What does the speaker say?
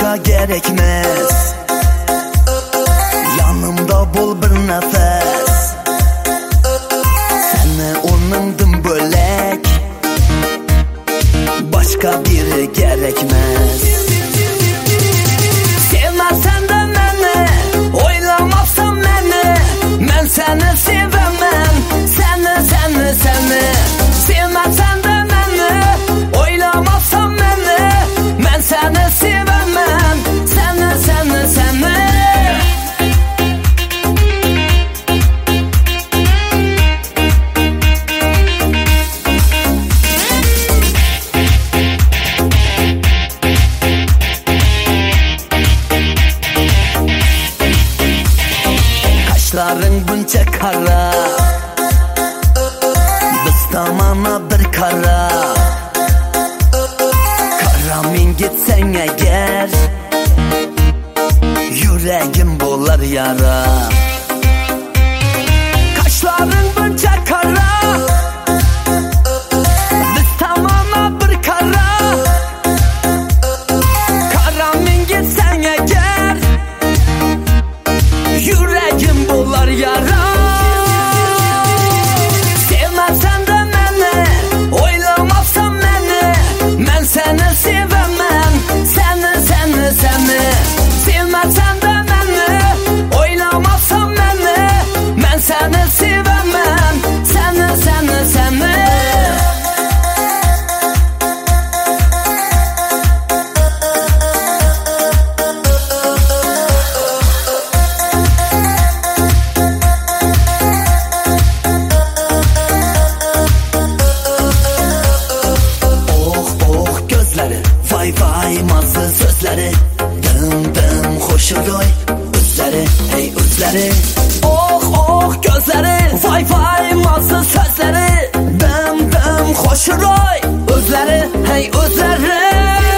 başka gerekmez. Yanımda bol bir nefes. Seni onundan bölek başka biri gerekmez. Sevmezsen de beni, oylamazsan beni, ben seni sevemem. Seni sevmezsen de beni, oylamazsan beni, ben seni sevemem. Seni kaşların bunca kara, biz tamana bir kara. Karamin gitsen eğer, yüreğim bolar yara. Kaşların bunca kara, biz tamana bir kara. Karamin gitsen eğer, yüreğim bolar yara. Sevmezsen de beni, oylamazsan beni, ben seni sevemem. Seni sevmezsen de beni, oylamazsan beni, ben seni sevemem. Seni vay vay mazı sözleri, dım hoşuroy özleri, hey özleri. Oh oh gözleri, vay vay mazı sözleri, dım hoşuroy özleri, hey özleri.